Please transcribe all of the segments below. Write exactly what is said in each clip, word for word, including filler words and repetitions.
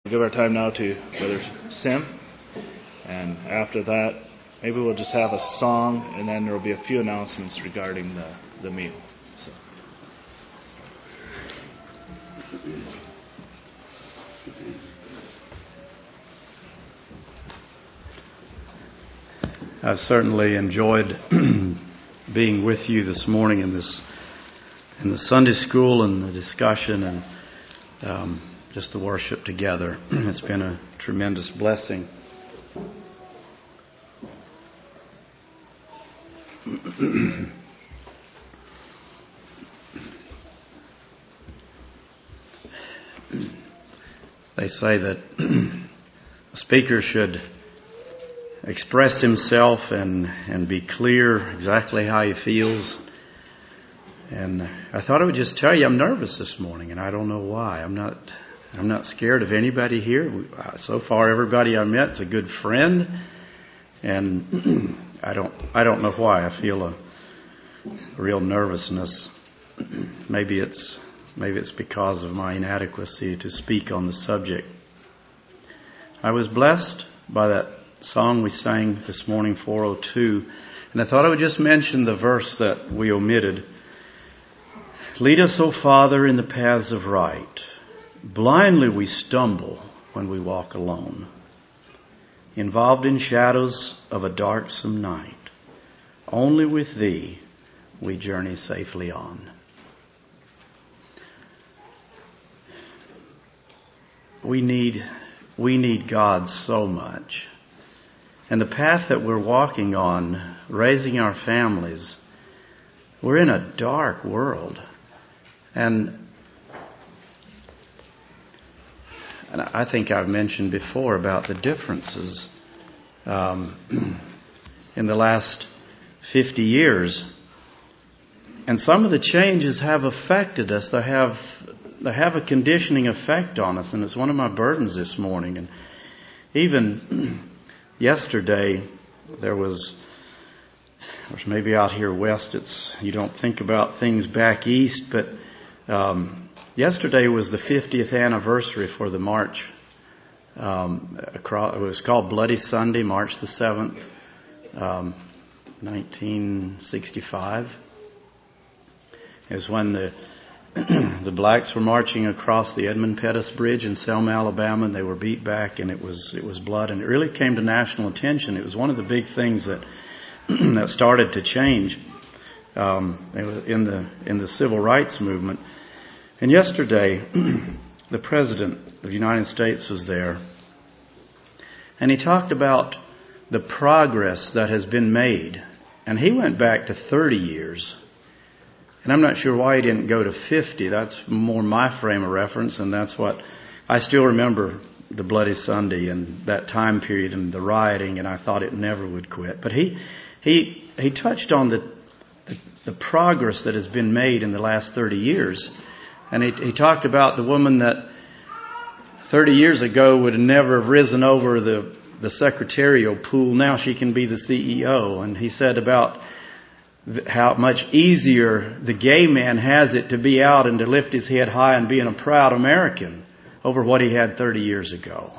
Give our time now to Brother Sim, and after that, maybe we'll just have a song, and then there will be a few announcements regarding the, the meal. So. I've certainly enjoyed being with you this morning in this in the Sunday school and the discussion and um, just the worship together. It's been a tremendous blessing. They say that a speaker should express himself and, and be clear exactly how he feels. And I thought I would just tell you I'm nervous this morning, and I don't know why. I'm not I'm not scared of anybody here. So far, everybody I met is a good friend, and I don't I don't know why. I feel a real nervousness. Maybe it's maybe it's because of my inadequacy to speak on the subject. I was blessed by that song we sang this morning, four oh two, and I thought I would just mention the verse that we omitted. Lead us, O Father, in the paths of right. Blindly we stumble when we walk alone, involved in shadows of a darksome night. Only with Thee we journey safely on. We need, we need God so much. And the path that we're walking on, raising our families, we're in a dark world. And, and I think I've mentioned before about the differences um, in the last fifty years. And some of the changes have affected us. They have, they have a conditioning effect on us. And it's one of my burdens this morning. And even yesterday, there was, or maybe out here west, it's you don't think about things back east, but um, yesterday was the fiftieth anniversary for the march. Um, across, it was called Bloody Sunday, March the seventh, um, nineteen sixty-five. It was when the the blacks were marching across the Edmund Pettus Bridge in Selma, Alabama, and they were beat back, and it was it was blood, and it really came to national attention. It was one of the big things that that started to change um, in the in the civil rights movement. And yesterday, the President of the United States was there, and he talked about the progress that has been made, and he went back to thirty years. And I'm not sure why he didn't go to fifty. That's more my frame of reference, and that's what I still remember, the Bloody Sunday and that time period and the rioting, and I thought it never would quit. But he he he touched on the the, the progress that has been made in the last thirty years. And he, he talked about the woman that thirty years ago would have never have risen over the, the secretarial pool. Now she can be the C E O. And he said about how much easier the gay man has it to be out and to lift his head high and being a proud American over what he had thirty years ago.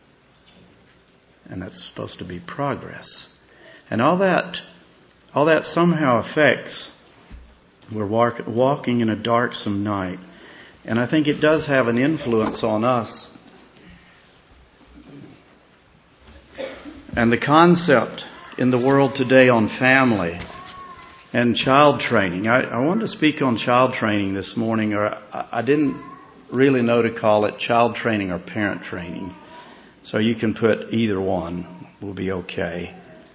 And that's supposed to be progress. And all that, all that somehow affects, we're walk, walking in a darksome night. And I think it does have an influence on us. And the concept in the world today on family and child training. I, I wanted to speak on child training this morning, or I, I didn't really know to call it child training or parent training. So you can put either one. Will be okay.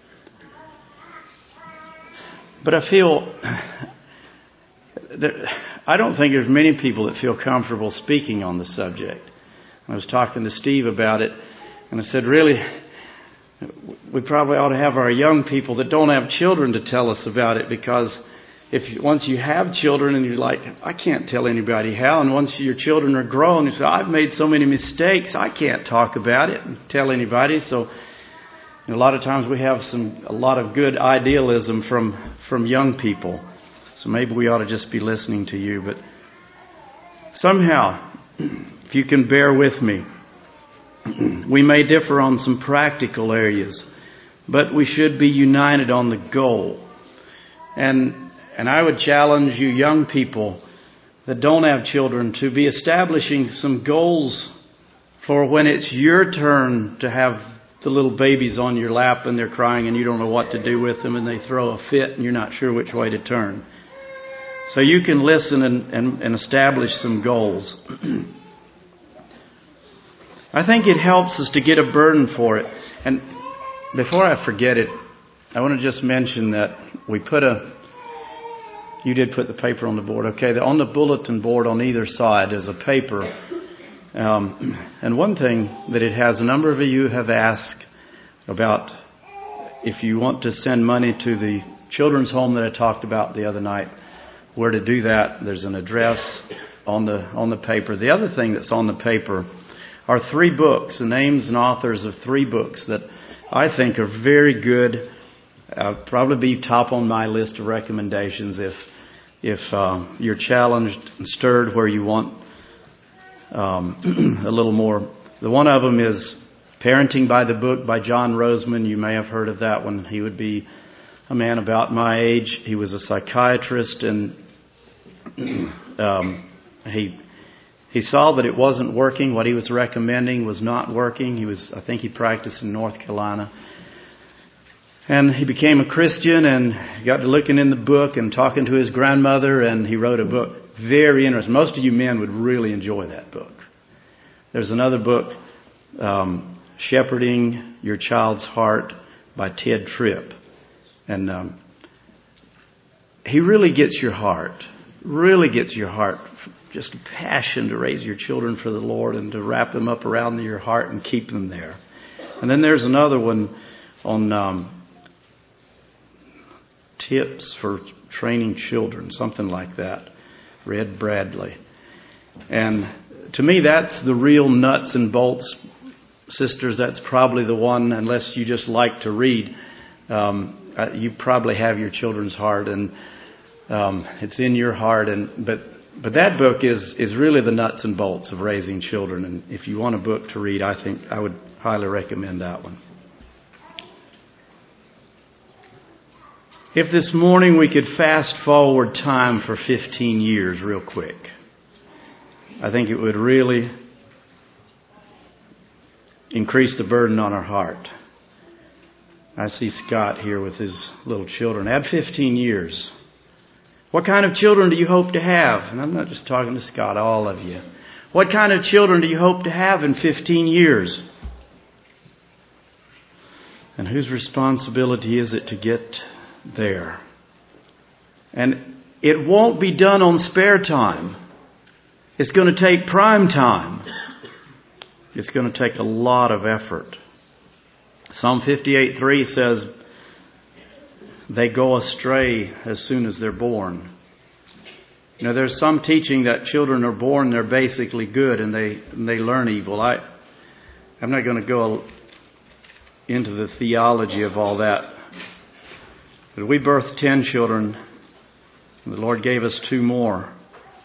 But I feel there, I don't think there's many people that feel comfortable speaking on the subject. I was talking to Steve about it, and I said, really, we probably ought to have our young people that don't have children to tell us about it, because if once you have children and you're like, I can't tell anybody how, and once your children are grown, you say, I've made so many mistakes, I can't talk about it and tell anybody. So a lot of times we have some a lot of good idealism from from young people. So maybe we ought to just be listening to you. But somehow, if you can bear with me, We may differ on some practical areas, but we should be united on the goal. And and I would challenge you young people that don't have children to be establishing some goals for when it's your turn to have the little babies on your lap and they're crying and you don't know what to do with them and they throw a fit and you're not sure which way to turn. So you can listen and, and, and establish some goals. I think it helps us to get a burden for it. And before I forget it, I want to just mention that we put a, you did put the paper on the board, okay? On the bulletin board on either side is a paper. Um, and one thing that it has, a number of you have asked about if you want to send money to the children's home that I talked about the other night, where to do that. There's an address on the on the paper. The other thing that's on the paper are three books, the names and authors of three books that I think are very good. Uh, probably be top on my list of recommendations if if uh, you're challenged and stirred where you want um, a little more. The one of them is Parenting by the Book by John Roseman. You may have heard of that one. He would be a man about my age. He was a psychiatrist, and um, he he saw that it wasn't working. What he was recommending was not working. He was, I think, he practiced in North Carolina. And he became a Christian and got to looking in the book and talking to his grandmother, and he wrote a book. Very interesting. Most of you men would really enjoy that book. There's another book, um, Shepherding Your Child's Heart by Ted Tripp. And um, he really gets your heart, really gets your heart, just a passion to raise your children for the Lord and to wrap them up around your heart and keep them there. And then there's another one on um, tips for training children, something like that. Red Bradley. And to me, that's the real nuts and bolts. Sisters, that's probably the one, unless you just like to read. Um, you probably have your children's heart, and um, it's in your heart. And but but that book is is really the nuts and bolts of raising children. And if you want a book to read, I think I would highly recommend that one. If this morning we could fast forward time for fifteen years real quick, I think it would really increase the burden on our heart. I see Scott here with his little children. Add fifteen years. What kind of children do you hope to have? And I'm not just talking to Scott, all of you. What kind of children do you hope to have in fifteen years? And whose responsibility is it to get there? And it won't be done on spare time. It's going to take prime time. It's going to take a lot of effort. Psalm fifty-eight three says, they go astray as soon as they're born. You know, there's some teaching that children are born, they're basically good, and they and they learn evil. I, I'm not going to go into the theology of all that. But we birthed ten children, and the Lord gave us two more.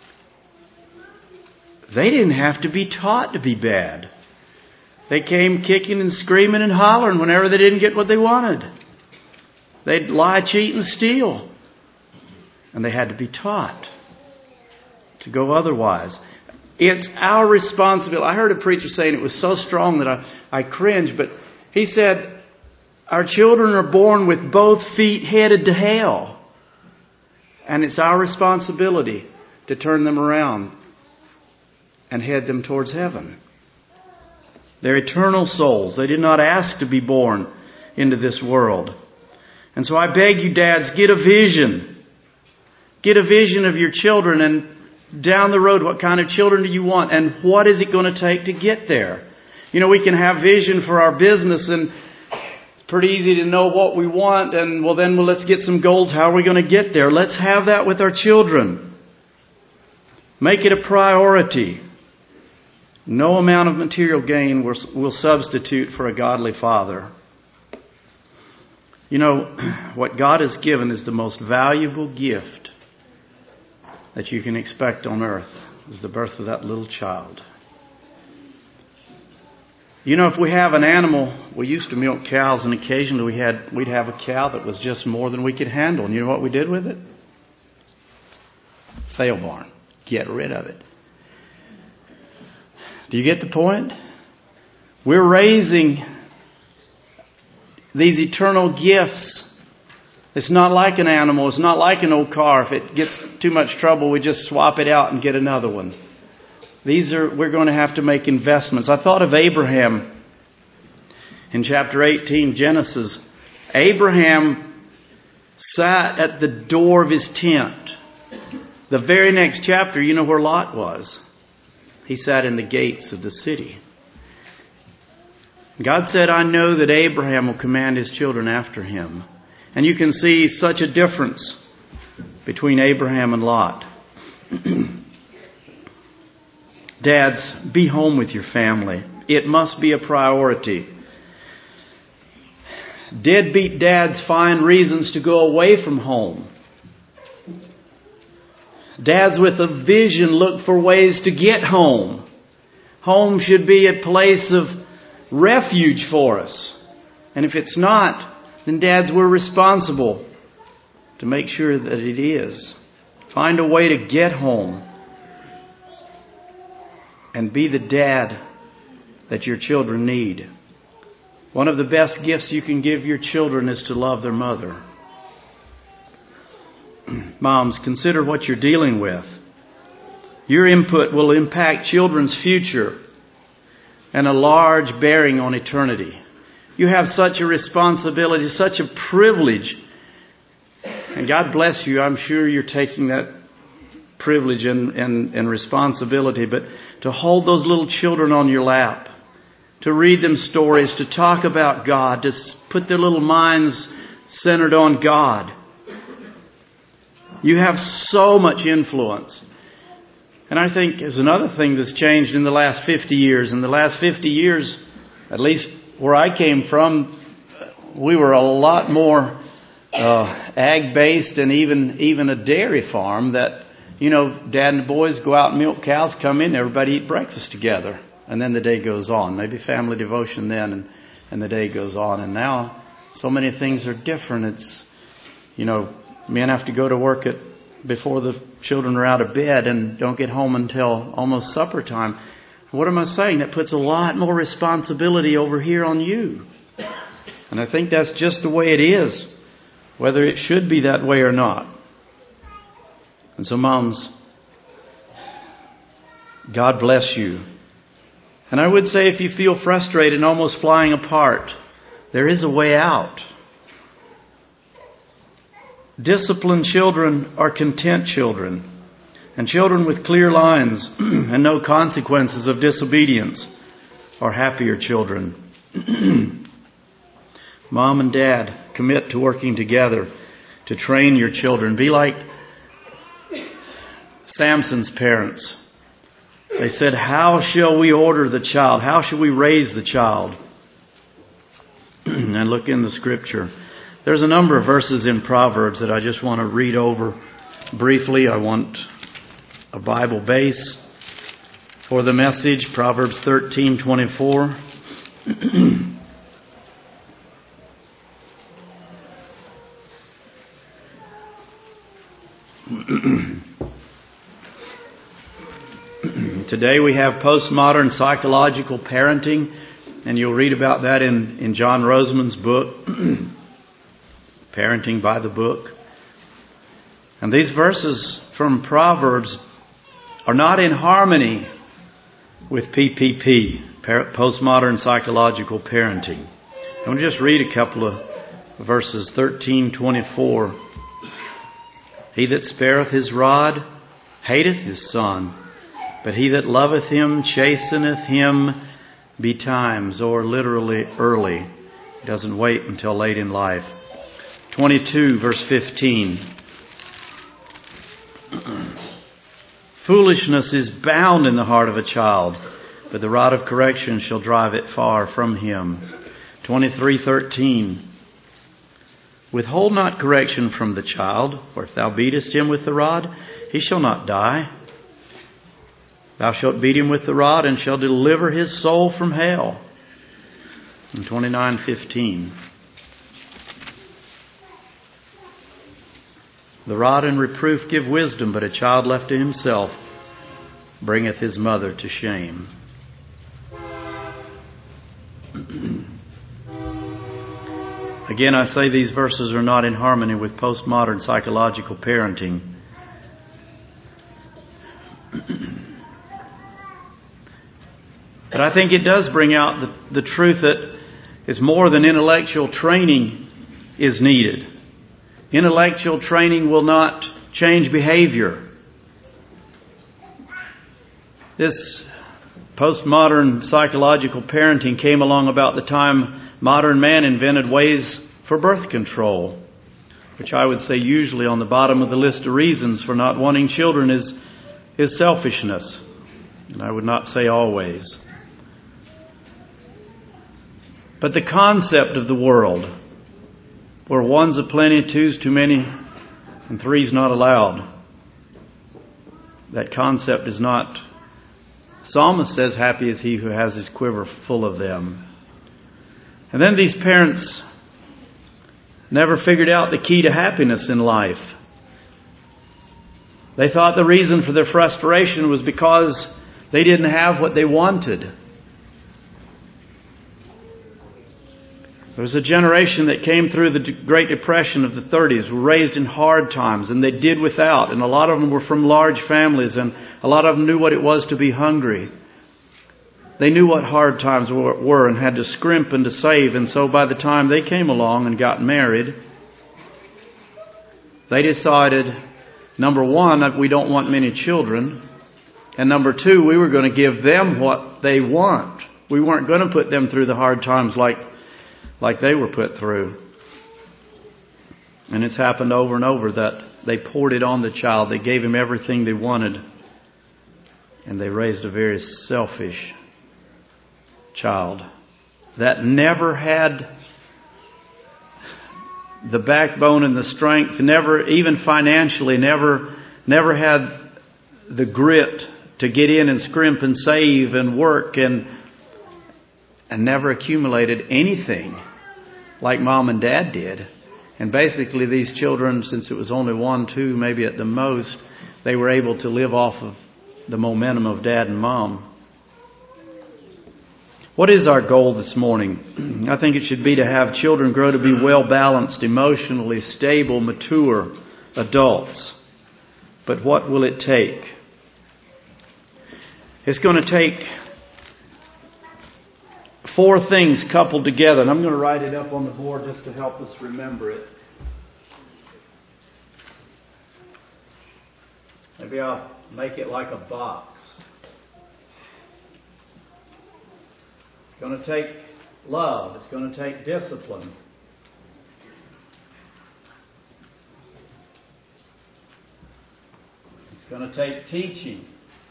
They didn't have to be taught to be bad. They came kicking and screaming and hollering whenever they didn't get what they wanted. They'd lie, cheat, and steal. And they had to be taught to go otherwise. It's our responsibility. I heard a preacher saying it was so strong that I, I cringed, but he said, our children are born with both feet headed to hell. And it's our responsibility to turn them around and head them towards heaven. They're eternal souls. They did not ask to be born into this world. And so I beg you, dads, get a vision. Get a vision of your children, and down the road, what kind of children do you want, and what is it going to take to get there? You know, we can have vision for our business, and it's pretty easy to know what we want, and well then, well, let's get some goals. How are we going to get there? Let's have that with our children. Make it a priority. No amount of material gain will, will substitute for a godly father. You know, what God has given is the most valuable gift that you can expect on earth, is the birth of that little child. You know, if we have an animal, we used to milk cows, and occasionally we had, we'd have a cow that was just more than we could handle. And you know what we did with it? Sale barn. Get rid of it. Do you get the point? We're raising these eternal gifts. It's not like an animal. It's not like an old car. If it gets too much trouble, we just swap it out and get another one. These are, we're going to have to make investments. I thought of Abraham in chapter eighteen, Genesis. Abraham sat at the door of his tent. The very next chapter, you know where Lot was. He sat in the gates of the city. God said, I know that Abraham will command his children after him. And you can see such a difference between Abraham and Lot. Dads, be home with your family. It must be a priority. Deadbeat dads find reasons to go away from home. Dads with a vision look for ways to get home. Home should be a place of refuge for us. And if it's not, then dads, we're responsible to make sure that it is. Find a way to get home. And be the dad that your children need. One of the best gifts you can give your children is to love their mother. Moms, consider what you're dealing with. Your input will impact children's future and a large bearing on eternity. You have such a responsibility, such a privilege. And God bless you. I'm sure you're taking that privilege and, and, and responsibility. But to hold those little children on your lap, to read them stories, to talk about God, to put their little minds centered on God. You have so much influence. And I think there's another thing that's changed in the last fifty years. In the last fifty years, at least where I came from, we were a lot more uh, ag-based and even even a dairy farm that, you know, Dad and the boys go out and milk cows, come in, everybody eat breakfast together. And then the day goes on. Maybe family devotion then and, and the day goes on. And now so many things are different. It's, you know, men have to go to work at before the children are out of bed and don't get home until almost supper time. What am I saying? That puts a lot more responsibility over here on you. And I think that's just the way it is, whether it should be that way or not. And so moms, God bless you. And I would say if you feel frustrated and almost flying apart, there is a way out. Disciplined children are content children. And children with clear lines and no consequences of disobedience are happier children. Mom and Dad, commit to working together to train your children. Be like Samson's parents. They said, how shall we order the child? How shall we raise the child? And look in the scripture. There's a number of verses in Proverbs that I just want to read over briefly. I want a Bible base for the message. Proverbs thirteen twenty-four. Today we have postmodern psychological parenting, and you'll read about that in, in John Roseman's book, Parenting by the Book. And these verses from Proverbs are not in harmony with P P P, postmodern psychological parenting. I'm going to just read a couple of verses. thirteen twenty-four. He that spareth his rod hateth his son, but he that loveth him chasteneth him betimes, or literally early. He doesn't wait until late in life. twenty-two verse fifteen. Foolishness is bound in the heart of a child, but the rod of correction shall drive it far from him. twenty-three thirteen. Withhold not correction from the child, for if thou beatest him with the rod, he shall not die. Thou shalt beat him with the rod, and shall deliver his soul from hell. In twenty-nine fifteen. The rod and reproof give wisdom, but a child left to himself bringeth his mother to shame. Again, I say these verses are not in harmony with postmodern psychological parenting. But I think it does bring out the, the truth that it's more than intellectual training is needed. Intellectual training will not change behavior. This postmodern psychological parenting came along about the time modern man invented ways for birth control, which I would say usually on the bottom of the list of reasons for not wanting children is, is selfishness. And I would not say always. But the concept of the world, where one's a plenty, two's too many, and three's not allowed, that concept is not, Psalmist says, happy is he who has his quiver full of them. And then these parents never figured out the key to happiness in life. They thought the reason for their frustration was because they didn't have what they wanted. There was a generation that came through the Great Depression of the thirties, were raised in hard times, and they did without. And a lot of them were from large families, and a lot of them knew what it was to be hungry. They knew what hard times were and had to scrimp and to save. And so by the time they came along and got married, they decided, number one, that we don't want many children. And number two, we were going to give them what they want. We weren't going to put them through the hard times like like they were put through. And it's happened over and over that they poured it on the child. They gave him everything they wanted. And they raised a very selfish child that never had the backbone and the strength, never, even financially, never, never had the grit to get in and scrimp and save and work and and never accumulated anything like mom and dad did. And basically these children, since it was only one, two, maybe at the most, they were able to live off of the momentum of dad and mom. What is our goal this morning? I think it should be to have children grow to be well-balanced, emotionally stable, mature adults. But what will it take? It's going to take four things coupled together. And I'm going to write it up on the board just to help us remember it. Maybe I'll make it like a box. It's going to take love. It's going to take discipline. It's going to take teaching.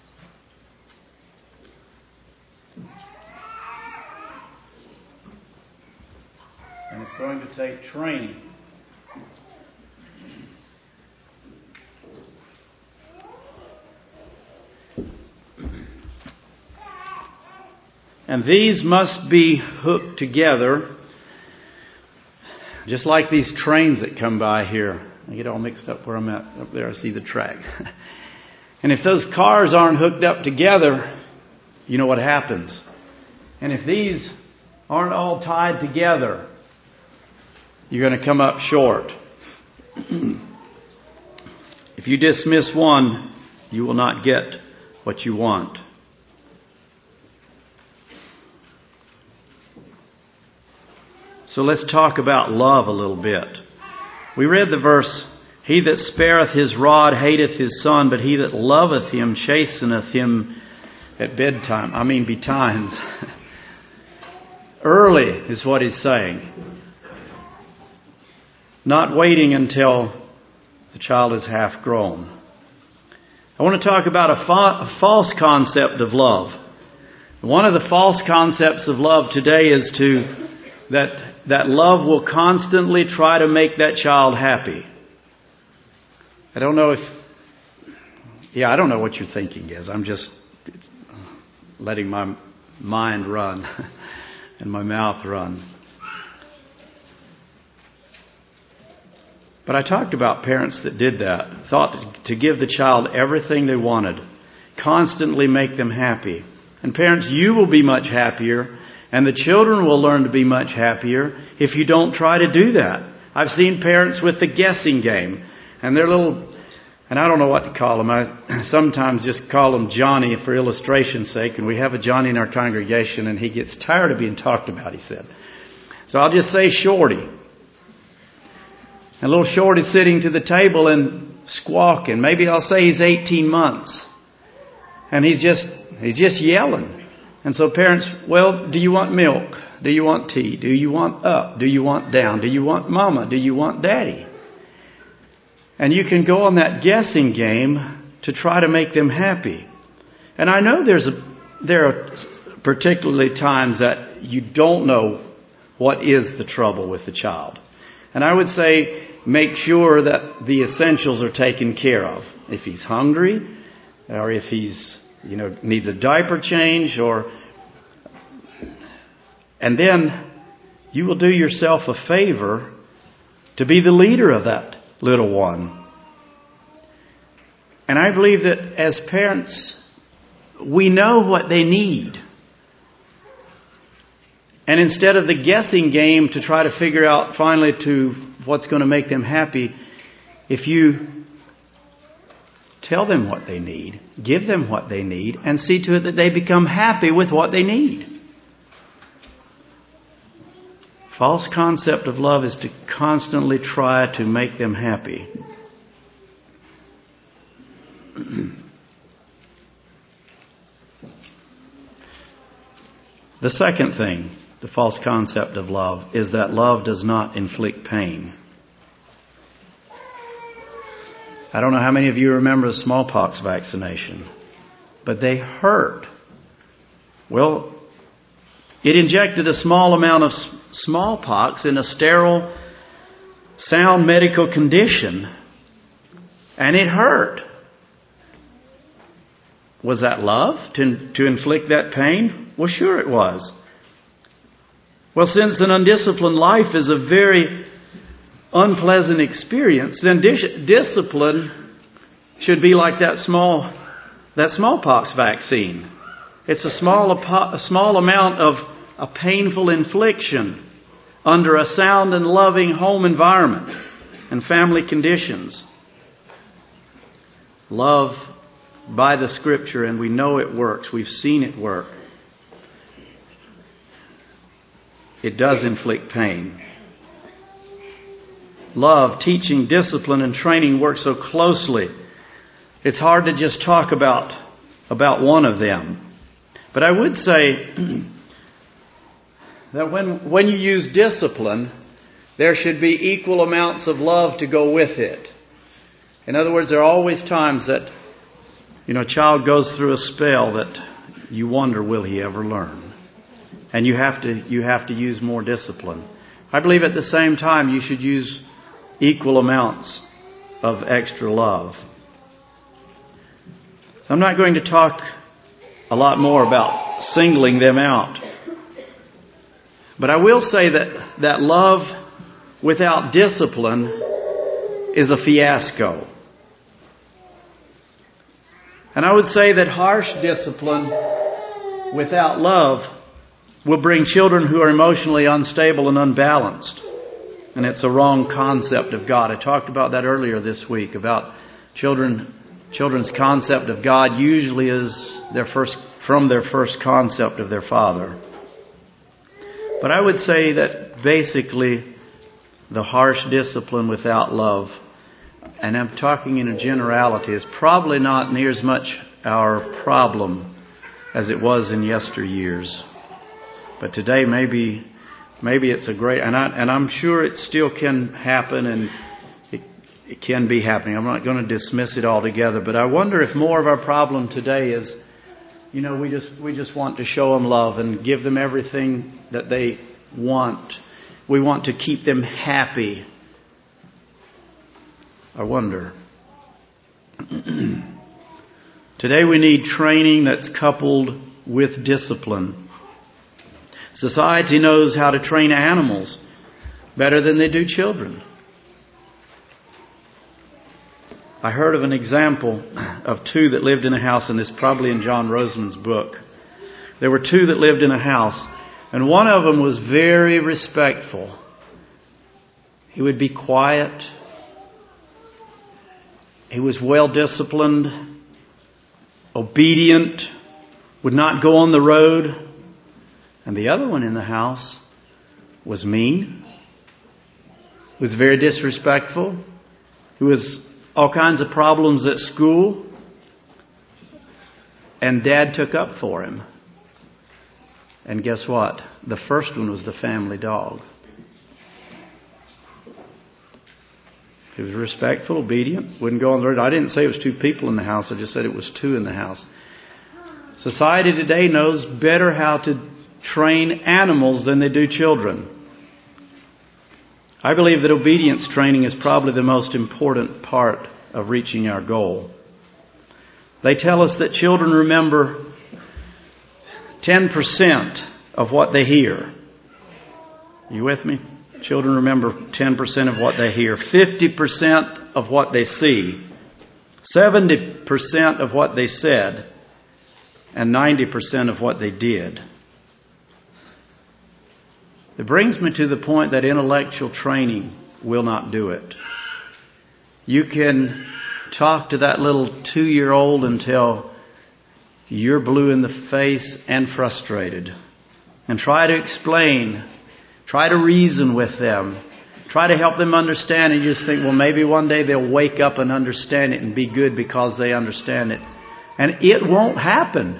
And it's going to take training. And these must be hooked together, just like these trains that come by here. I get all mixed up where I'm at. Up there I see the track. And if those cars aren't hooked up together, you know what happens. And if these aren't all tied together, you're going to come up short. If you dismiss one, you will not get what you want. So let's talk about love a little bit. We read the verse, he that spareth his rod hateth his son, but he that loveth him chasteneth him at bedtime. I mean betimes. Early is what he's saying. Not waiting until the child is half grown. I want to talk about a, fa- a false concept of love. One of the false concepts of love today is to that that love will constantly try to make that child happy. I don't know if... Yeah, I don't know what your thinking is. I'm just letting my mind run. and my mouth run. But I talked about parents that did that, thought to give the child everything they wanted, constantly make them happy. And parents, you will be much happier, and the children will learn to be much happier if you don't try to do that. I've seen parents with the guessing game, and they're little, and I don't know what to call them. I sometimes just call them Johnny for illustration's sake, and we have a Johnny in our congregation, and he gets tired of being talked about, he said. So I'll just say Shorty. And little Shorty's sitting to the table and squawking. Maybe I'll say he's eighteen months. And he's just he's just yelling. And so parents, well, do you want milk? Do you want tea? Do you want up? Do you want down? Do you want mama? Do you want daddy? And you can go on that guessing game to try to make them happy. And I know there's a, there are particularly times that you don't know what is the trouble with the child. And I would say make sure that the essentials are taken care of. If he's hungry, or if he's, you know, needs a diaper change, or, and then you will do yourself a favor to be the leader of that little one. And I believe that as parents, we know what they need. And instead of the guessing game to try to figure out finally to what's going to make them happy, if you tell them what they need, give them what they need, and see to it that they become happy with what they need. False concept of love is to constantly try to make them happy. The second thing, the false concept of love, is that love does not inflict pain. I don't know how many of you remember the smallpox vaccination, but they hurt. Well, it injected a small amount of smallpox in a sterile, sound medical condition, and it hurt. Was that love to, to inflict that pain? Well, sure it was. Well, since an undisciplined life is a very unpleasant experience, then dis- discipline should be like that small that smallpox vaccine. It's a small a small amount of a painful infliction under a sound and loving home environment and family conditions. Love by the Scripture, and we know it works. We've seen it work. It does inflict pain. Love, teaching, discipline, and training work so closely. It's hard to just talk about, about one of them. But I would say that when, when you use discipline, there should be equal amounts of love to go with it. In other words, there are always times that, you know, a child goes through a spell that you wonder, will he ever learn? And you have to you have to use more discipline. I believe at the same time you should use equal amounts of extra love. I'm not going to talk a lot more about singling them out. But I will say that, that love without discipline is a fiasco. And I would say that harsh discipline without love will bring children who are emotionally unstable and unbalanced. And it's a wrong concept of God. I talked about that earlier this week, about children. Children's concept of God usually is their first from their first concept of their father. But I would say that basically the harsh discipline without love, and I'm talking in a generality, is probably not near as much our problem as it was in yesteryears. But today maybe maybe it's a great, and, I, and I'm sure it still can happen, and it, it can be happening. I'm not going to dismiss it altogether, but I wonder if more of our problem today is, you know, we just we just want to show them love and give them everything that they want. We want to keep them happy. I wonder. Today we need training that's coupled with discipline. Society knows how to train animals better than they do children. I heard of an example of two that lived in a house, and this is probably in John Roseman's book. There were two that lived in a house, and one of them was very respectful. He would be quiet. He was well disciplined, obedient, would not go on the road. And the other one in the house was mean, was very disrespectful, who was all kinds of problems at school, and Dad took up for him. And guess what? The first one was the family dog. He was respectful, obedient, wouldn't go on the road. I didn't say it was two people in the house. I just said it was two in the house. Society today knows better how to train animals than they do children. I believe that obedience training is probably the most important part of reaching our goal. They tell us that children remember ten percent of what they hear. You with me? Children remember ten percent of what they hear, fifty percent of what they see, seventy percent of what they said, and ninety percent of what they did. It brings me to the point that intellectual training will not do it. You can talk to that little two-year-old until you're blue in the face and frustrated. And try to explain, try to reason with them, try to help them understand, and you just think, well, maybe one day they'll wake up and understand it and be good because they understand it. And it won't happen.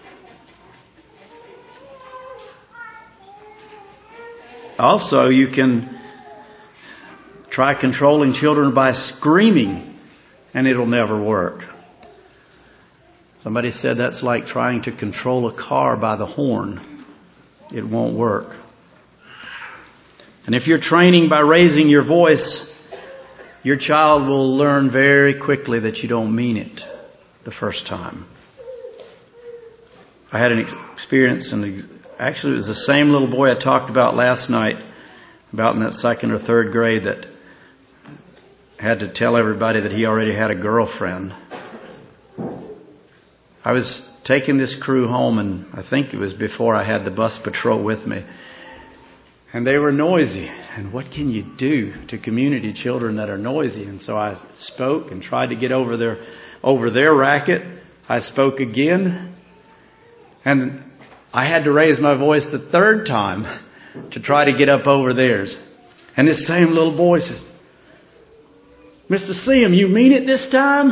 Also, you can try controlling children by screaming, and it'll never work. Somebody said that's like trying to control a car by the horn. It won't work. And if you're training by raising your voice, your child will learn very quickly that you don't mean it the first time. I had an experience, and actually it was the same little boy I talked about last night, about in that second or third grade, that had to tell everybody that he already had a girlfriend. I was taking this crew home, and I think it was before I had the bus patrol with me. And they were noisy. And what can you do to community children that are noisy? And so I spoke and tried to get over their, over their racket. I spoke again. And I had to raise my voice the third time to try to get up over theirs. And this same little boy says, "Mister Sim, you mean it this time?"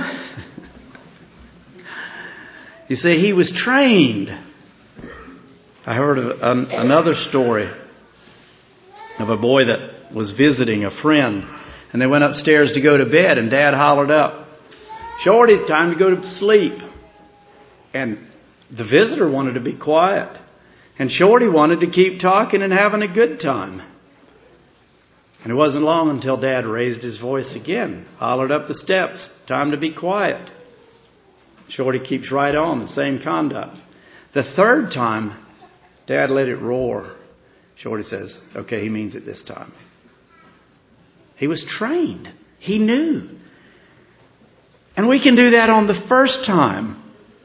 You see, he was trained. I heard of an, another story of a boy that was visiting a friend, and they went upstairs to go to bed, and Dad hollered up, "Shorty, time to go to sleep." And the visitor wanted to be quiet, and Shorty wanted to keep talking and having a good time. And it wasn't long until Dad raised his voice again, hollered up the steps, "Time to be quiet." Shorty keeps right on, the same conduct. The third time, Dad let it roar. Shorty says, "Okay, he means it this time." He was trained. He knew. And we can do that on the first time.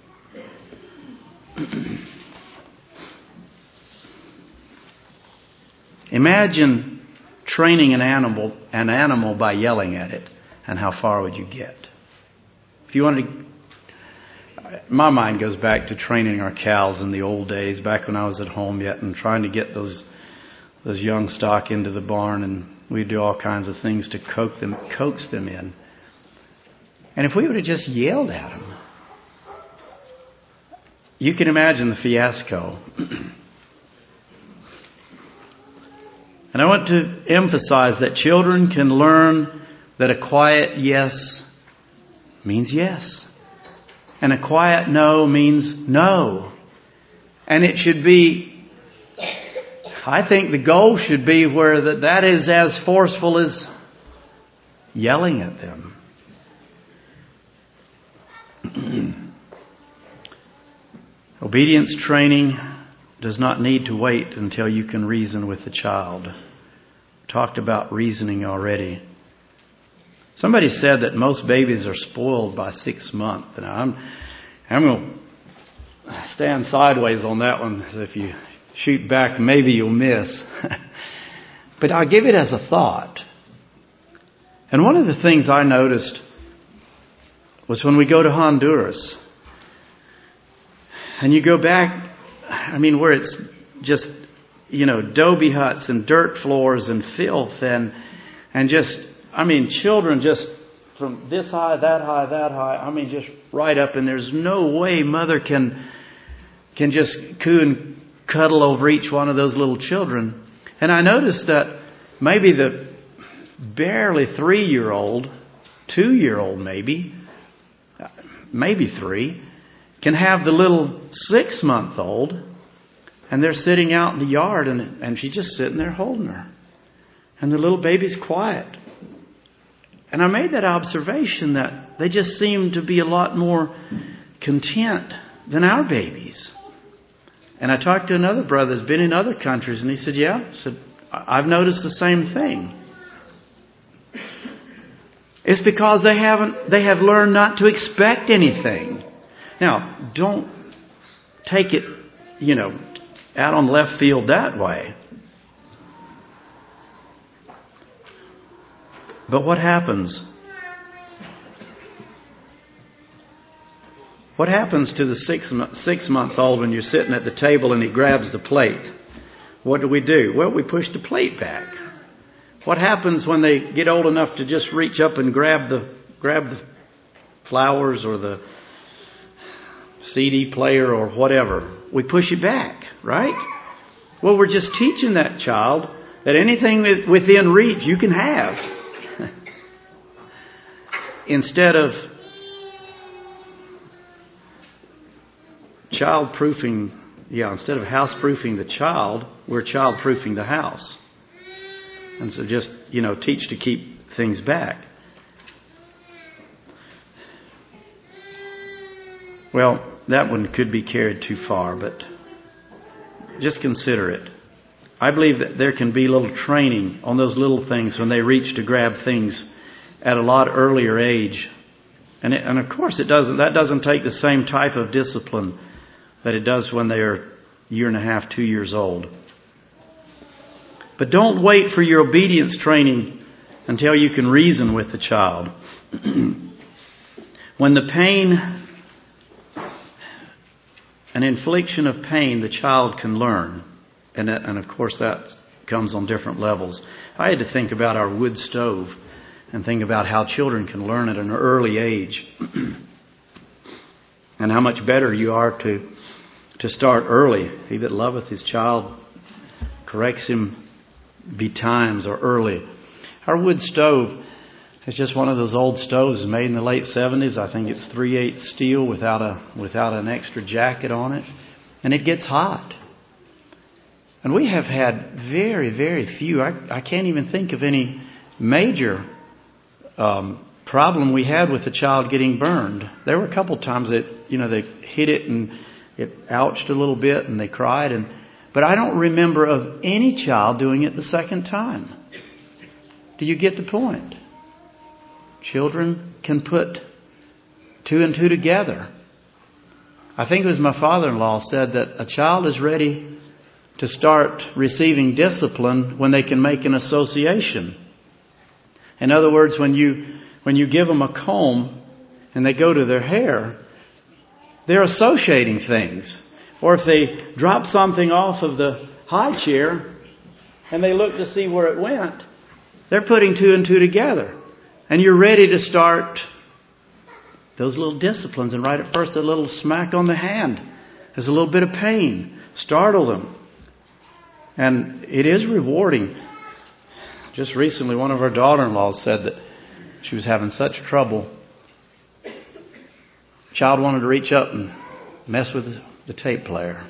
Imagine training an animal, an animal by yelling at it, and how far would you get? If you wanted to, my mind goes back to training our cows in the old days, back when I was at home yet, and trying to get those those young stock into the barn, and we'd do all kinds of things to coax them, coax them in. And if we would have just yelled at them, you can imagine the fiasco. And I want to emphasize that children can learn that a quiet yes means yes. And a quiet no means no. And it should be, I think the goal should be where that, that is as forceful as yelling at them. Obedience training does not need to wait until you can reason with the child. Talked about reasoning already. Somebody said that most babies are spoiled by six months. And I'm, I'm going to stand sideways on that one. If you shoot back, maybe you'll miss. But I'll give it as a thought. And one of the things I noticed was when we go to Honduras, and you go back, I mean, where it's just, you know, adobe huts and dirt floors and filth and and just, I mean, children just from this high, that high, that high, I mean, just right up. And there's no way mother can can just coo and cuddle over each one of those little children. And I noticed that maybe the barely three-year-old, two-year-old maybe, maybe three, can have the little six-month-old, and they're sitting out in the yard, and, and she's just sitting there holding her. And the little baby's quiet. And I made that observation that they just seem to be a lot more content than our babies. And I talked to another brother who's been in other countries, and he said, yeah, I said, I've noticed the same thing. It's because they haven't, they have learned not to expect anything. Now, don't take it, you know, out on left field that way. But what happens? What happens to the six, six-month-old when you're sitting at the table and he grabs the plate? What do we do? Well, we push the plate back. What happens when they get old enough to just reach up and grab the grab the flowers or the C D player or whatever? We push it back, right? Well, we're just teaching that child that anything within reach you can have. Instead of child-proofing, yeah, instead of house-proofing the child, we're child-proofing the house. And so just, you know, teach to keep things back. Well, that one could be carried too far, but just consider it. I believe that there can be little training on those little things when they reach to grab things at a lot earlier age. And, it, and of course, it doesn't. That doesn't take the same type of discipline that it does when they are a year and a half, two years old. But don't wait for your obedience training until you can reason with the child. When the pain, an infliction of pain, the child can learn. And, that, and of course that comes on different levels. I had to think about our wood stove and think about how children can learn at an early age. And how much better you are to, to start early. He that loveth his child corrects him betimes or early. Our wood stove is just one of those old stoves made in the late seventies. I think it's three eighths steel without a without an extra jacket on it. And it gets hot. And we have had very, very few. I, I can't even think of any major um, problem we had with the child getting burned. There were a couple times that, you know, they hit it and it ouched a little bit and they cried. And but I don't remember of any child doing it the second time. Do you get the point? Children can put two and two together. I think it was my father-in-law said that a child is ready to start receiving discipline when they can make an association. In other words, when you when you give them a comb and they go to their hair, they're associating things. Or if they drop something off of the high chair and they look to see where it went, they're putting two and two together. And you're ready to start those little disciplines. And right at first, a little smack on the hand. There's a little bit of pain. Startle them. And it is rewarding. Just recently, one of our daughter-in-laws said that she was having such trouble. Child wanted to reach up and mess with the tape player.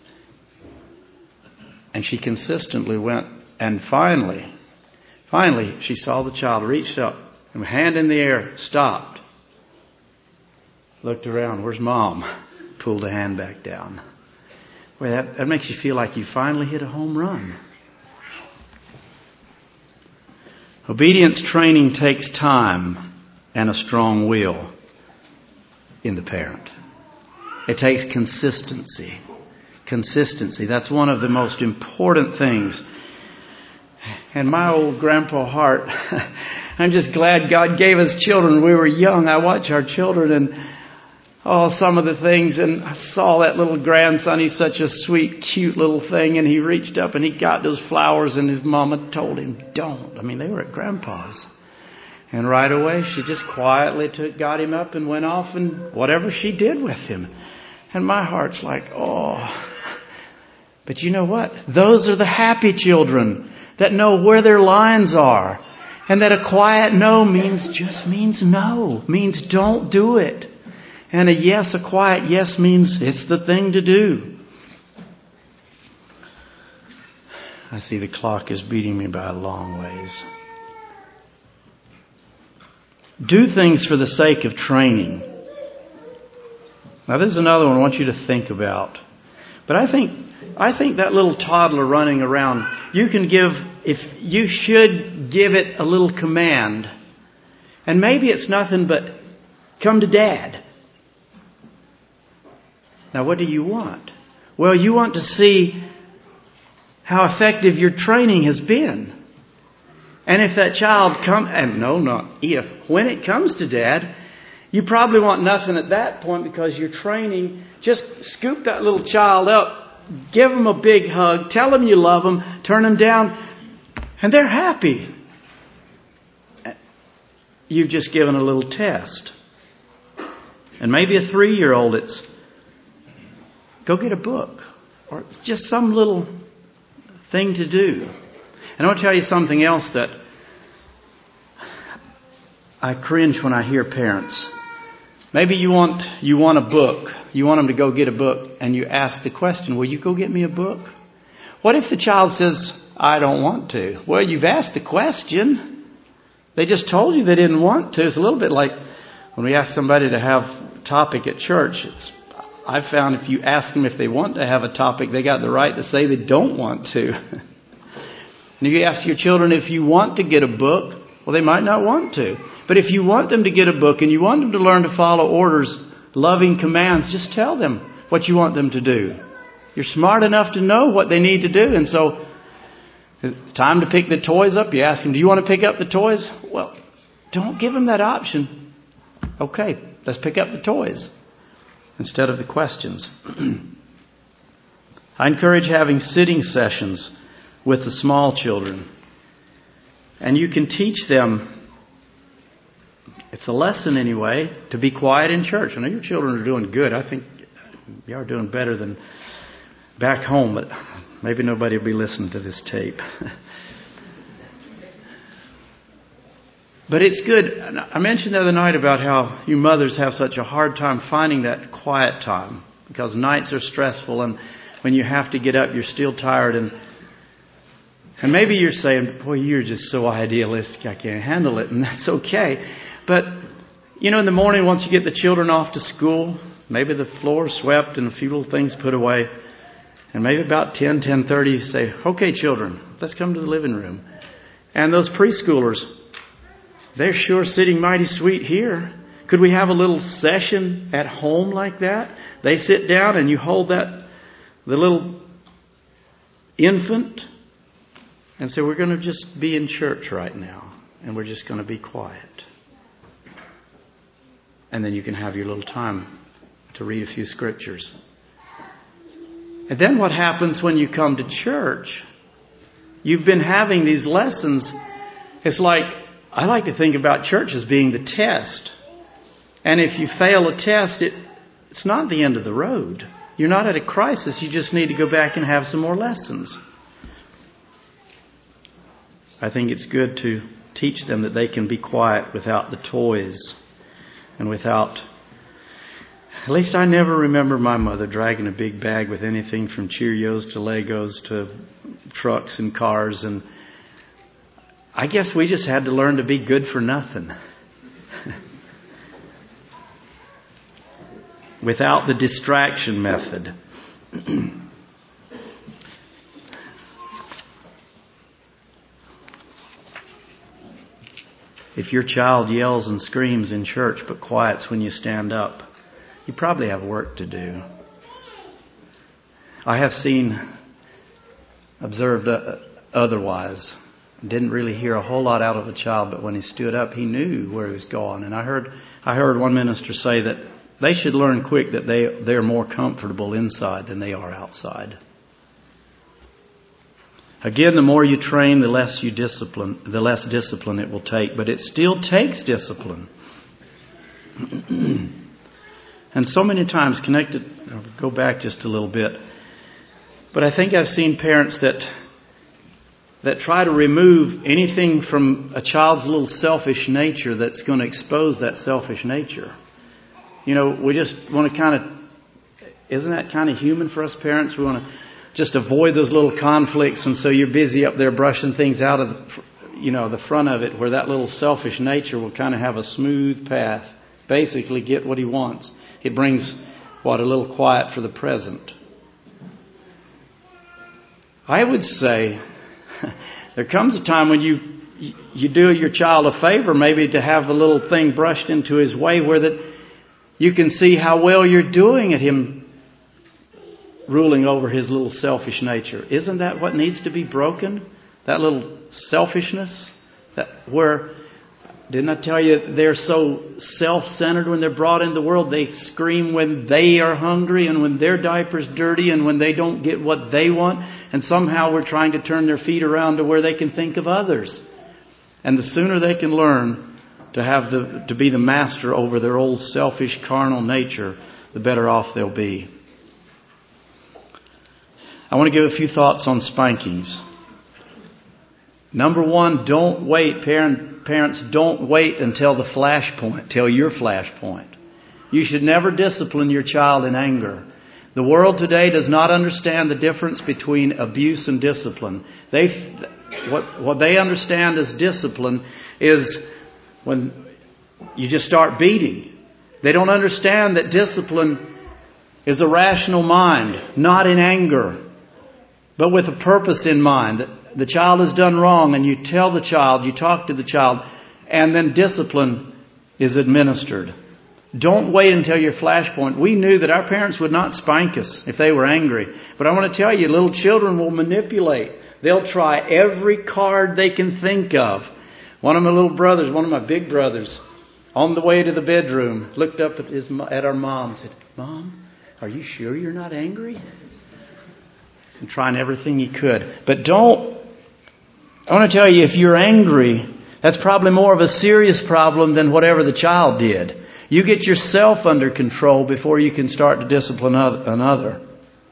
And she consistently went, and finally, finally, she saw the child reach up and hand in the air, stopped. Looked around, where's Mom? Pulled the hand back down. Well, that, that makes you feel like you finally hit a home run. Obedience training takes time and a strong will in the parent. It takes consistency. Consistency. That's one of the most important things. And my old grandpa heart, I'm just glad God gave us children when we were young. I watch our children and oh, some of the things, and I saw that little grandson. He's such a sweet, cute little thing, and he reached up and he got those flowers, and his mama told him, don't. I mean, they were at Grandpa's. And right away, she just quietly took, got him up and went off and whatever she did with him. And my heart's like, oh. But you know what? Those are the happy children that know where their lines are. And that a quiet no means just means no. Means don't do it. And a yes, a quiet yes means it's the thing to do. I see the clock is beating me by a long ways. Do things for the sake of training. Now this is another one I want you to think about. But I think I think that little toddler running around, you can give, if you should give it a little command. And maybe it's nothing but come to Dad. Now, what do you want? Well, you want to see how effective your training has been. And if that child comes, and no, not if, when it comes to Dad, you probably want nothing at that point because your training, just scoop that little child up, give them a big hug, tell them you love them, turn them down, and they're happy. You've just given a little test. And maybe a three-year-old, it's go get a book. Or it's just some little thing to do. And I want to tell you something else that I cringe when I hear parents. Maybe you want you want a book. You want them to go get a book. And you ask the question, will you go get me a book? What if the child says, I don't want to? Well, you've asked the question. They just told you they didn't want to. It's a little bit like when we ask somebody to have a topic at church. It's I've found if you ask them if they want to have a topic, they got the right to say they don't want to. And if you ask your children if you want to get a book, well, they might not want to. But if you want them to get a book and you want them to learn to follow orders, loving commands, just tell them what you want them to do. You're smart enough to know what they need to do. And so it's time to pick the toys up. You ask them, do you want to pick up the toys? Well, don't give them that option. Okay, let's pick up the toys instead of the questions. I encourage having sitting sessions with the small children. And you can teach them, it's a lesson anyway, to be quiet in church. I know your children are doing good. I think you are doing better than back home, but maybe nobody will be listening to this tape. But it's good. I mentioned the other night about how you mothers have such a hard time finding that quiet time because nights are stressful, and when you have to get up, you're still tired. And and maybe you're saying, boy, you're just so idealistic, I can't handle it. And that's okay. But, you know, in the morning, once you get the children off to school, maybe the floor swept and a few little things put away. And maybe about ten, ten thirty, you say, okay, children, let's come to the living room. And those preschoolers, they're sure sitting mighty sweet here. Could we have a little session at home like that? They sit down and you hold that, the little infant, and say, we're going to just be in church right now. And we're just going to be quiet. And then you can have your little time to read a few scriptures. And then what happens when you come to church? You've been having these lessons. It's like, I like to think about church as being the test. And if you fail a test, it, it's not the end of the road. You're not at a crisis. You just need to go back and have some more lessons. I think it's good to teach them that they can be quiet without the toys and without... At least I never remember my mother dragging a big bag with anything from Cheerios to Legos to trucks and cars. And I guess we just had to learn to be good for nothing. Without the distraction method. if your child yells and screams in church but quiets when you stand up, you probably have work to do. I have seen, observed uh, otherwise. Didn't really hear a whole lot out of a child, but when he stood up, he knew where he was going. And I heard, I heard one minister say that they should learn quick that they they're more comfortable inside than they are outside. Again, the more you train, the less you discipline, the less discipline it will take. But it still takes discipline. And so many times connected, I'll go back just a little bit. But I think I've seen parents that that try to remove anything from a child's little selfish nature that's going to expose that selfish nature. You know, we just want to kind of, isn't that kind of human for us parents? We want to just avoid those little conflicts, and so you're busy up there brushing things out of the, you know, the front of it, where that little selfish nature will kind of have a smooth path, basically get what he wants. It brings, what, a little quiet for the present. I would say there comes a time when you you do your child a favor, maybe to have a little thing brushed into his way where that you can see how well you're doing at him ruling over his little selfish nature. Isn't that what needs to be broken? That little selfishness? That where, didn't I tell you they're so self-centered when they're brought into the world? They scream when they are hungry and when their diaper's dirty and when they don't get what they want. And somehow we're trying to turn their feet around to where they can think of others. And the sooner they can learn to have the to be the master over their old selfish carnal nature, the better off they'll be. I want to give a few thoughts on spankings. Number one, don't wait. Parent, parents, don't wait until the flash point, till your flash point. You should never discipline your child in anger. The world today does not understand the difference between abuse and discipline. They, what, what they understand as discipline is when you just start beating. They don't understand that discipline is a rational mind, not in anger, but with a purpose in mind. The child has done wrong, and you tell the child, you talk to the child, and then discipline is administered. Don't wait until your flashpoint. We knew that our parents would not spank us if they were angry. But I want to tell you, little children will manipulate. They'll try every card they can think of. One of my little brothers, one of my big brothers, on the way to the bedroom, looked up at his at our mom and said, "Mom, are you sure you're not angry?" And trying everything he could. But don't, I want to tell you, if you're angry, that's probably more of a serious problem than whatever the child did. You get yourself under control before you can start to discipline another.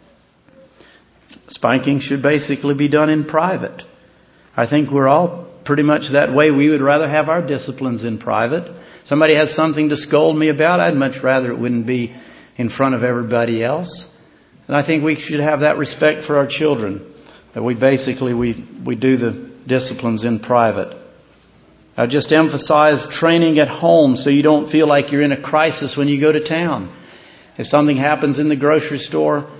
Spanking should basically be done in private. I think we're all pretty much that way. We would rather have our disciplines in private. Somebody has something to scold me about, I'd much rather it wouldn't be in front of everybody else. And I think we should have that respect for our children, that we basically we, we do the disciplines in private. I just emphasize training at home so you don't feel like you're in a crisis when you go to town. If something happens in the grocery store,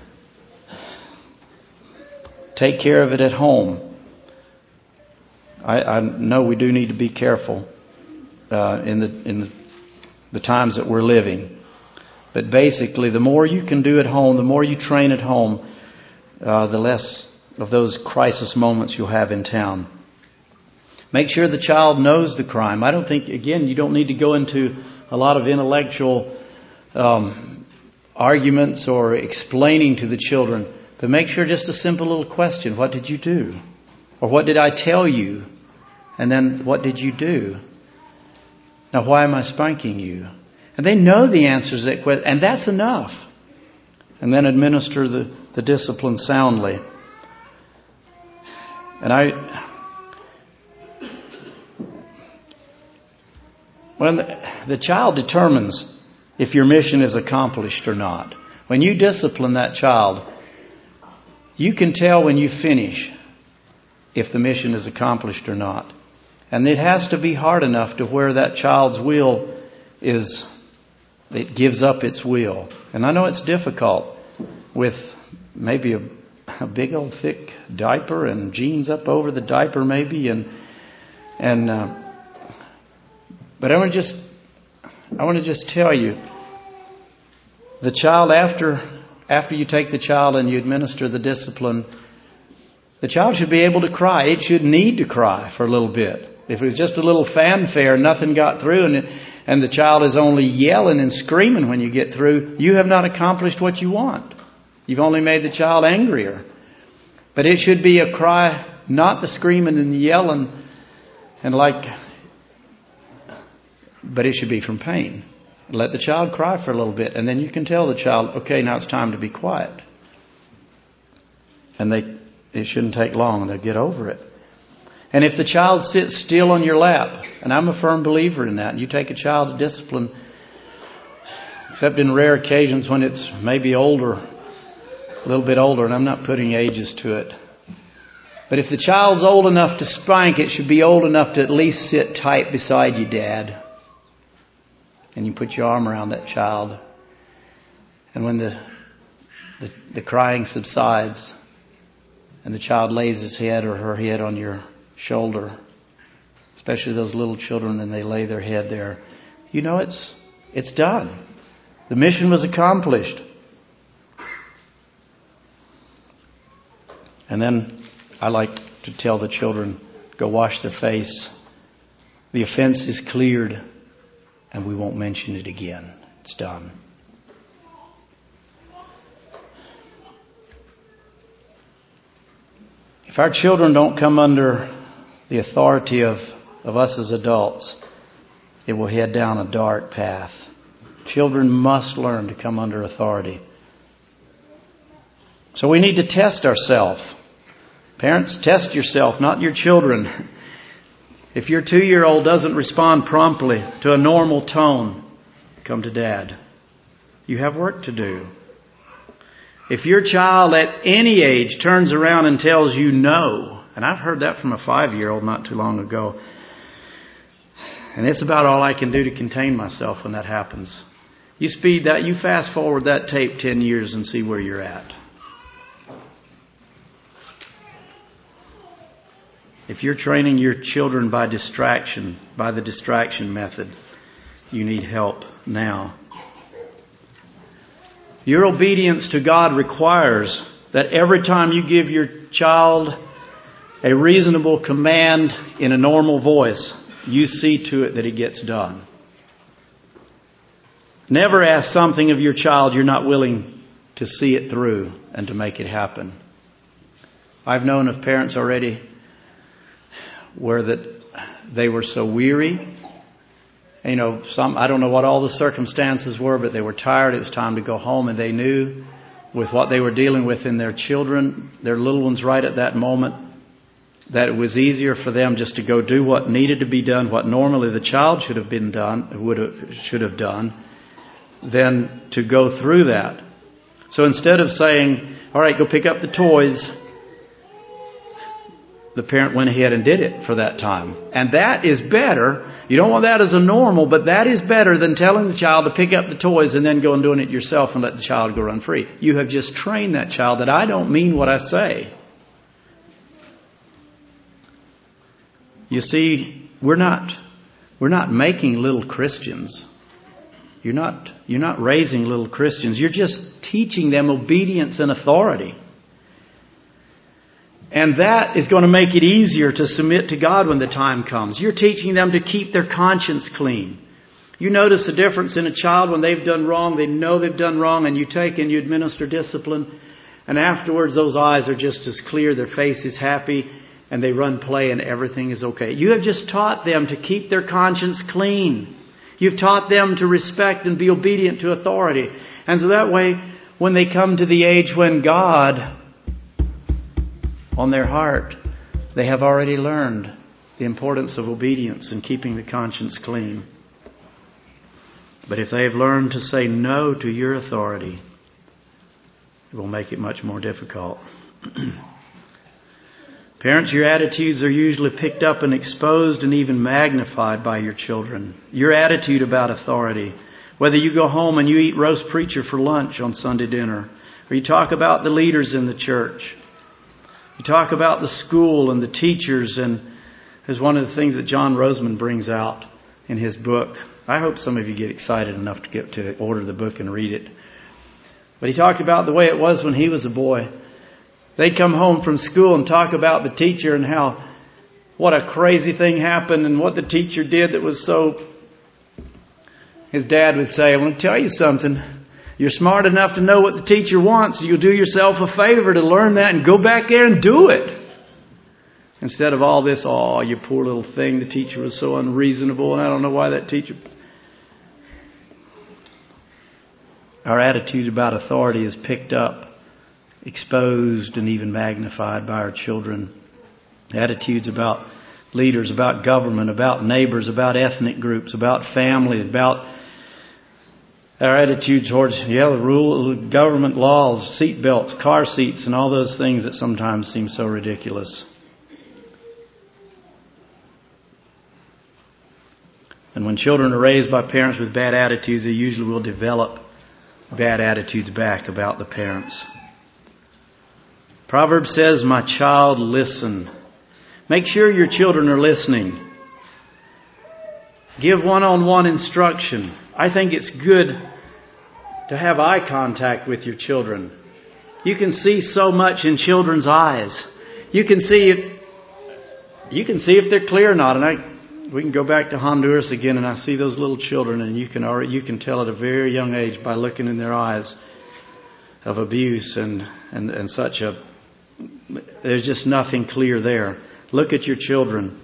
take care of it at home. I, I know we do need to be careful uh, in the in the, the times that we're living. But basically, the more you can do at home, the more you train at home, uh, the less of those crisis moments you'll have in town. Make sure the child knows the crime. I don't think, again, you don't need to go into a lot of intellectual um, arguments or explaining to the children. But make sure just a simple little question. What did you do? Or what did I tell you? And then what did you do? Now, why am I spanking you? And they know the answers to that question, and that's enough. And then administer the, the discipline soundly. And I, when the, the child determines if your mission is accomplished or not. When you discipline that child, you can tell when you finish if the mission is accomplished or not. And it has to be hard enough to where that child's will is, it gives up its will. And I know it's difficult with maybe a, a big old thick diaper and jeans up over the diaper maybe. And and uh, But I want to just, I want to just tell you, the child after, after you take the child and you administer the discipline, the child should be able to cry. It should need to cry for a little bit. If it was just a little fanfare, nothing got through, and and the child is only yelling and screaming when you get through, you have not accomplished what you want. You've only made the child angrier. But it should be a cry, not the screaming and the yelling, and like, but it should be from pain. Let the child cry for a little bit, and then you can tell the child, okay, now it's time to be quiet. And they, it shouldn't take long, and they'll get over it. And if the child sits still on your lap, and I'm a firm believer in that, and you take a child to discipline, except in rare occasions when it's maybe older, a little bit older, and I'm not putting ages to it. But if the child's old enough to spank, it should be old enough to at least sit tight beside you, Dad. And you put your arm around that child. And when the, the, the crying subsides, and the child lays his head or her head on your shoulder, especially those little children, and they lay their head there, you know it's it's done. The mission was accomplished. And then I like to tell the children, go wash their face. The offense is cleared, and we won't mention it again. It's done. If our children don't come under the authority of, of us as adults, it will head down a dark path. Children must learn to come under authority. So we need to test ourselves. Parents, test yourself, not your children. If your two-year-old doesn't respond promptly to a normal tone, come to Dad. You have work to do. If your child at any age turns around and tells you no, and I've heard that from a five-year-old not too long ago, and it's about all I can do to contain myself when that happens. You speed that, you fast forward that tape ten years and see where you're at. If you're training your children by distraction, by the distraction method, you need help now. Your obedience to God requires that every time you give your child a reasonable command in a normal voice, you see to it that it gets done. Never ask something of your child you're not willing to see it through and to make it happen. I've known of parents already where that they were so weary. You know, some I don't know what all the circumstances were, but they were tired. It was time to go home, and they knew with what they were dealing with in their children, their little ones right at that moment, that it was easier for them just to go do what needed to be done, what normally the child should have been done, would have, should have done, than to go through that. So instead of saying, all right, go pick up the toys, the parent went ahead and did it for that time. And that is better. You don't want that as a normal, but that is better than telling the child to pick up the toys and then go and doing it yourself and let the child go run free. You have just trained that child that I don't mean what I say. You see, we're not we're not making little Christians. You're not you're not raising little Christians. You're just teaching them obedience and authority. And that is going to make it easier to submit to God when the time comes. You're teaching them to keep their conscience clean. You notice the difference in a child when they've done wrong, they know they've done wrong, and you take and you administer discipline, and afterwards those eyes are just as clear, their face is happy, and they run play and everything is okay. You have just taught them to keep their conscience clean. You've taught them to respect and be obedient to authority. And so that way, when they come to the age when God on their heart, they have already learned the importance of obedience and keeping the conscience clean. But if they have learned to say no to your authority, it will make it much more difficult. Parents, your attitudes are usually picked up and exposed and even magnified by your children. Your attitude about authority. Whether you go home and you eat roast preacher for lunch on Sunday dinner, or you talk about the leaders in the church, you talk about the school and the teachers, and as one of the things that John Roseman brings out, in his book. I hope some of you get excited enough to get to order the book and read it. But he talked about the way it was when he was a boy. They'd come home from school and talk about the teacher and how what a crazy thing happened and what the teacher did that was so... His dad would say, I want to tell you something. You're smart enough to know what the teacher wants. You'll do yourself a favor to learn that and go back there and do it. Instead of all this, oh, you poor little thing, the teacher was so unreasonable and I don't know why that teacher... Our attitude about authority is picked up, exposed, and even magnified by our children. Attitudes about leaders, about government, about neighbors, about ethnic groups, about family, about our attitude towards, yeah, the rule, government laws, seat belts, car seats, and all those things that sometimes seem so ridiculous. And when children are raised by parents with bad attitudes, they usually will develop bad attitudes back about the parents. Proverbs says, my child, listen. Make sure your children are listening. Give one-on-one instruction. I think it's good to have eye contact with your children. You can see so much in children's eyes. You can see if, you can see if they're clear or not. And I We can go back to Honduras again, and I see those little children, and you can already, you can tell at a very young age by looking in their eyes of abuse and, and, and such a... There's just nothing clear there. Look at your children.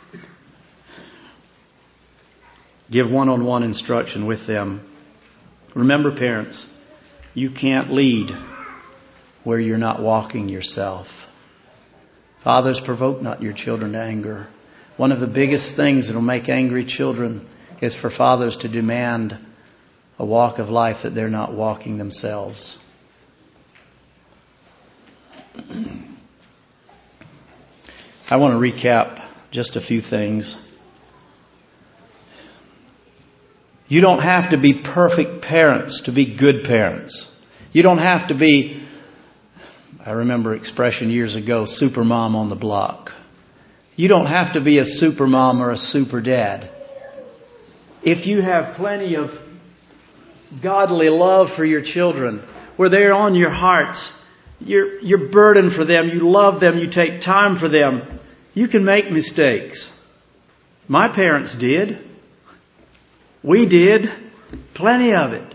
Give one-on-one instruction with them. Remember, parents, you can't lead where you're not walking yourself. Fathers, provoke not your children to anger. One of the biggest things that will make angry children is for fathers to demand a walk of life that they're not walking themselves. I want to recap just a few things. You don't have to be perfect parents to be good parents. You don't have to be, I remember an expression years ago, super mom on the block. You don't have to be a super mom or a super dad. If you have plenty of godly love for your children, where they're on your hearts, you're, you're burdened for them, you love them, you take time for them, you can make mistakes. My parents did. We did. Plenty of it.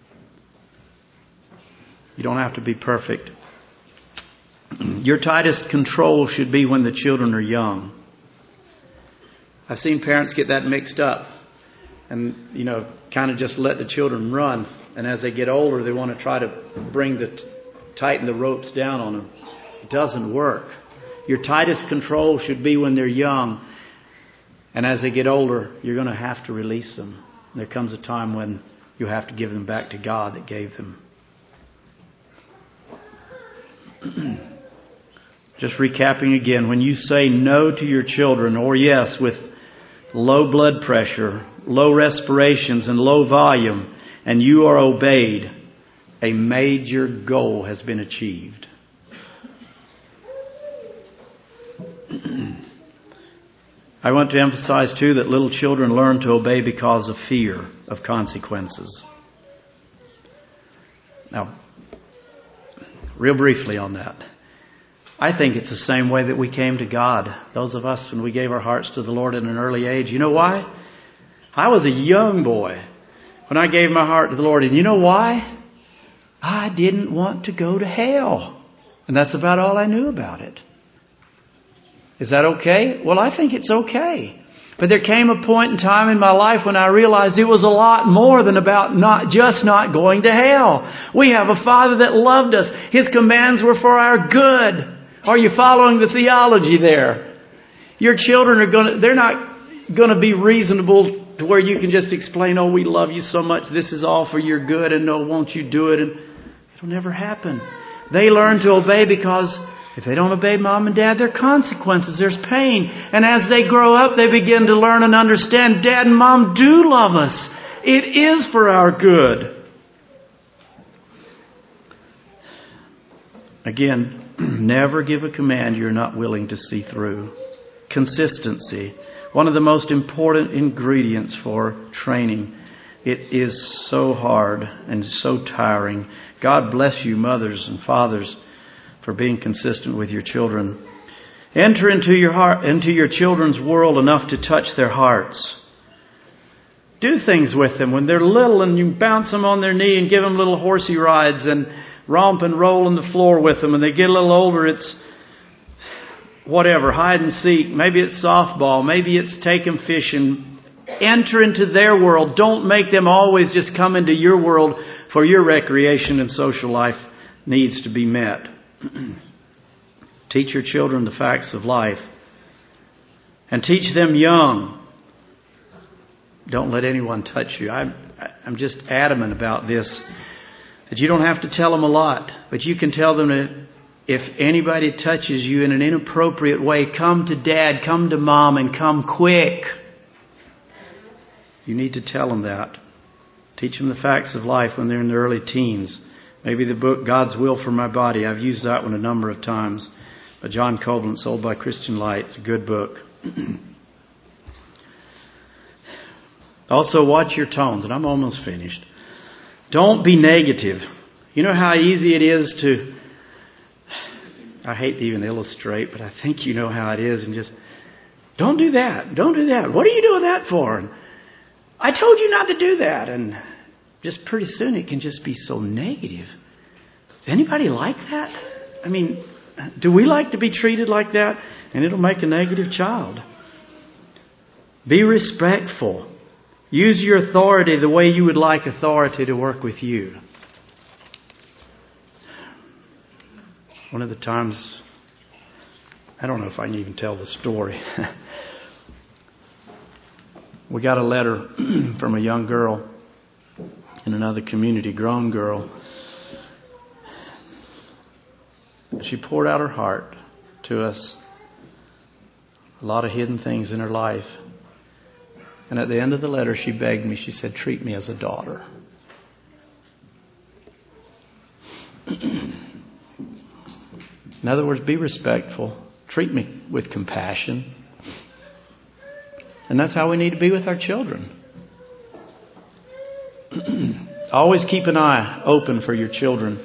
You don't have to be perfect. Your tightest control should be when the children are young. I've seen parents get that mixed up and, you know, kind of just let the children run. And as they get older, they want to try to bring the, tighten the ropes down on them. It doesn't work. Your tightest control should be when they're young. And as they get older, you're going to have to release them. There comes a time when you have to give them back to God that gave them. Just recapping again, when you say no to your children, or yes with low blood pressure, low respirations, and low volume, and you are obeyed, a major goal has been achieved. I want to emphasize too that little children learn to obey because of fear of consequences. Now, real briefly on that. I think it's the same way that we came to God. Those of us, when we gave our hearts to the Lord at an early age. You know why? I was a young boy when I gave my heart to the Lord. And you know why? I didn't want to go to hell. And that's about all I knew about it. Is that okay? Well, I think it's okay. But there came a point in time in my life when I realized it was a lot more than about not just not going to hell. We have a Father that loved us. His commands were for our good. Are you following the theology there? Your children are going to, they're not going to be reasonable to where you can just explain, oh, we love you so much. This is all for your good. And no, won't you do it? And it'll never happen. They learn to obey because if they don't obey mom and dad, there are consequences. There's pain. And as they grow up, they begin to learn and understand dad and mom do love us. It is for our good. Again, never give a command you're not willing to see through. Consistency. one of the most important ingredients for training. It is so hard and so tiring. God bless you, mothers and fathers, for being consistent with your children. Enter into your heart, into your children's world enough to touch their hearts. Do things with them when they're little, and you bounce them on their knee and give them little horsey rides and romp and roll on the floor with them. And they get a little older, it's whatever, hide and seek. Maybe it's softball. Maybe it's take them fishing. Enter into their world. Don't make them always just come into your world for your recreation and social life needs to be met. Teach your children the facts of life. And teach them young. Don't let anyone touch you. I'm, I'm just adamant about this. That you don't have to tell them a lot. But you can tell them that if anybody touches you in an inappropriate way, come to Dad, come to Mom, and come quick. You need to tell them that. Teach them the facts of life when they're in their early teens. Maybe the book God's Will for My Body. I've used that one a number of times. By John Copeland, sold by Christian Light. It's a good book. Also, watch your tones. And I'm almost finished. Don't be negative. You know how easy it is to... I hate to even illustrate, but I think you know how it is. And just, don't do that. Don't do that. What are you doing that for? And I told you not to do that. And just pretty soon it can just be so negative. Does anybody like that? I mean, do we like to be treated like that? And it'll make a negative child. Be respectful. Use your authority the way you would like authority to work with you. One of the times, I don't know if I can even tell the story. We got a letter from a young girl in another community, grown girl. She poured out her heart to us. A lot of hidden things in her life. And at the end of the letter, she begged me. She said, treat me as a daughter. In other words, be respectful. Treat me with compassion. And that's how we need to be with our children. Always keep an eye open for your children.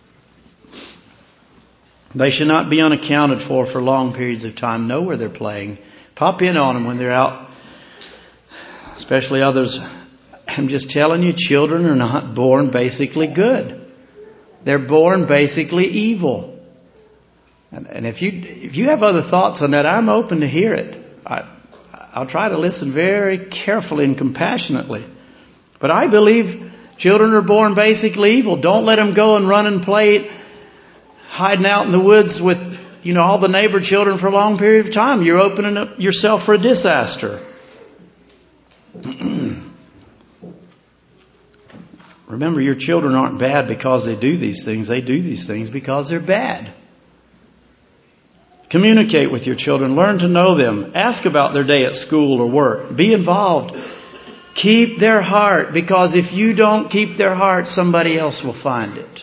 They should not be unaccounted for for long periods of time. Know where they're playing. Pop in on them when they're out. Especially others. I'm just telling you, children are not born basically good. They're born basically evil. And, and if you if you have other thoughts on that, I'm open to hear it. I, I'll try to listen very carefully and compassionately. But I believe children are born basically evil. Don't let them go and run and play hiding out in the woods with, you know, all the neighbor children for a long period of time. You're opening up yourself for a disaster. Remember, your children aren't bad because they do these things. They do these things because they're bad. Communicate with your children. Learn to know them. Ask about their day at school or work. Be involved. Keep their heart, because if you don't keep their heart, somebody else will find it.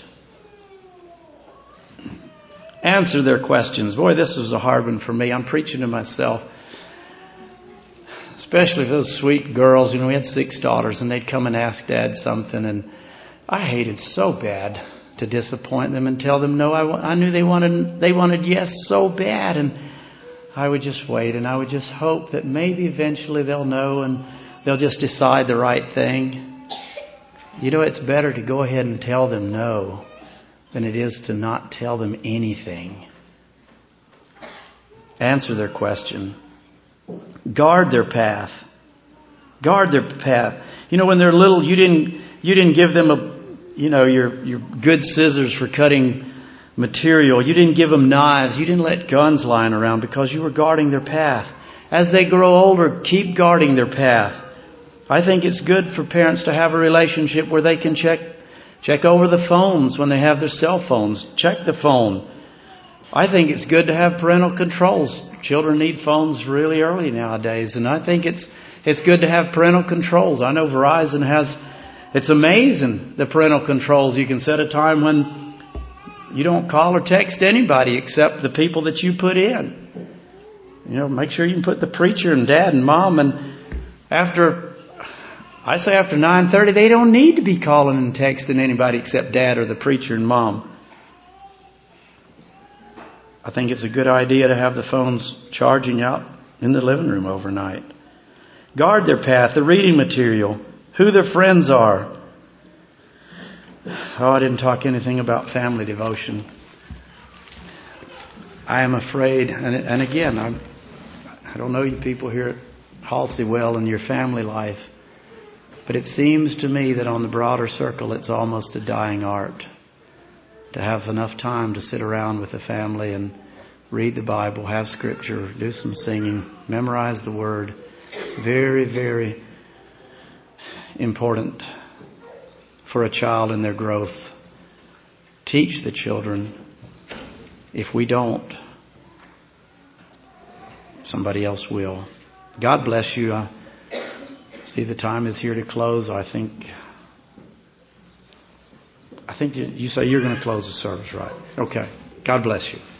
Answer their questions. Boy, this was a hard one for me. I'm preaching to myself. Especially those sweet girls. You know, we had six daughters, and they'd come and ask Dad something, and I hated so bad to disappoint them and tell them no. I, I knew they wanted they wanted yes so bad, and I would just wait, and I would just hope that maybe eventually they'll know and they'll just decide the right thing. You know, it's better to go ahead and tell them no than it is to not tell them anything. Answer their question. Guard their path. Guard their path. You know, when they're little, you didn't you didn't give them a you know your your good scissors for cutting material. You didn't give them knives. You didn't let guns lying around because you were guarding their path. As they grow older, keep guarding their path. I think it's good for parents to have a relationship where they can check check over the phones when they have their cell phones. Check the phone. I think it's good to have parental controls. Children need phones really early nowadays, and I think it's it's good to have parental controls. I know Verizon has, it's amazing the parental controls. You can set a time when you don't call or text anybody except the people that you put in. You know, make sure you can put the preacher and dad and mom. And after, I say after nine thirty, they don't need to be calling and texting anybody except dad or the preacher and mom. I think it's a good idea to have the phones charging out in the living room overnight. Guard their path, the reading material, who their friends are. Oh, I didn't talk anything about family devotion. I am afraid, and, and again, I'm, I don't know you people here at Halsey well in your family life, but it seems to me that on the broader circle it's almost a dying art to have enough time to sit around with the family and read the Bible, have Scripture, do some singing, memorize the Word. Very, very important for a child in their growth. Teach the children. If we don't, somebody else will. God bless you. I see the time is here to close. I think I think you say you're going to close the service, right? Okay. God bless you.